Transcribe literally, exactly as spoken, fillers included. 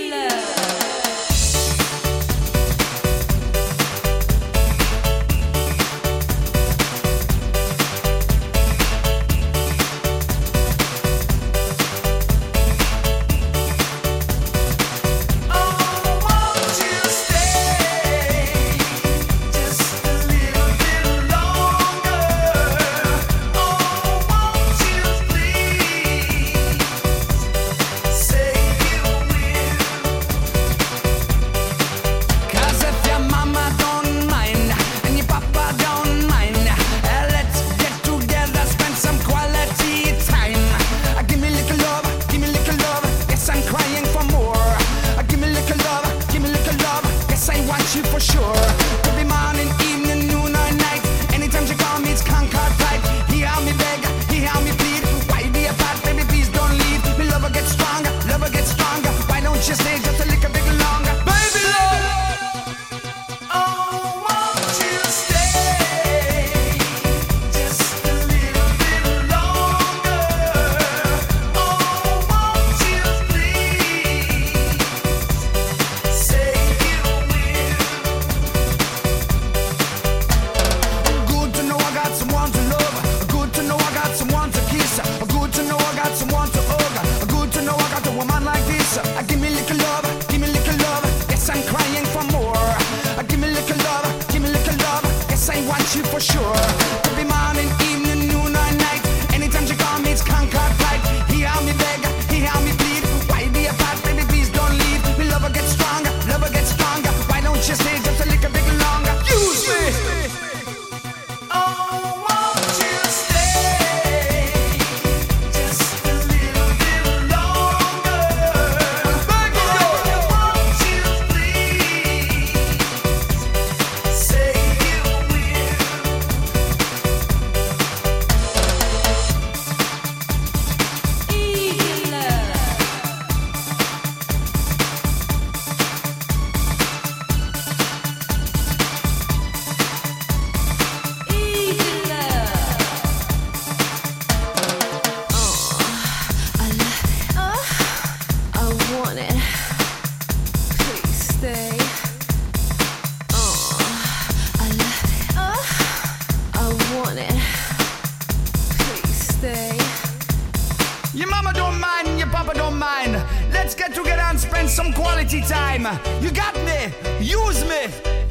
For sure, every morning, evening, noon or night. Anytime she call me, it's Concord tight. Hear me beg, hear me plead. Why be apart, baby, please don't leave. Me love her get stronger, love her get stronger. Why don't you stay just a little bit longer, baby love? Oh, won't you stay just a little bit longer? Oh, won't you please say you will? Good to know I got someone to love. Good to know I got someone to kiss. Good to know I got someone to hug. Good to know I got a woman like this. Give me little love, give me little love. Yes, I'm crying for more. Give me little love, give me little love. Yes, I want you for sure. Every morning, evening, noon or night. Anytime she call me, it's Concord tight. Hear me beg, hear me plead. Why be apart, baby, please don't leave. Me love her get stronger, love her get stronger. Why don't you stay just a little bit longer? Use me. Oh, won't you stay just a little bit longer? Oh, won't you please say you will? Easy love. Easy love. I love, oh, I want it. Please stay. Oh, I love, oh, I want it. Please stay. Your mama don't mind, your papa don't mind. Let's get together and spend some quality time. You got me, use me.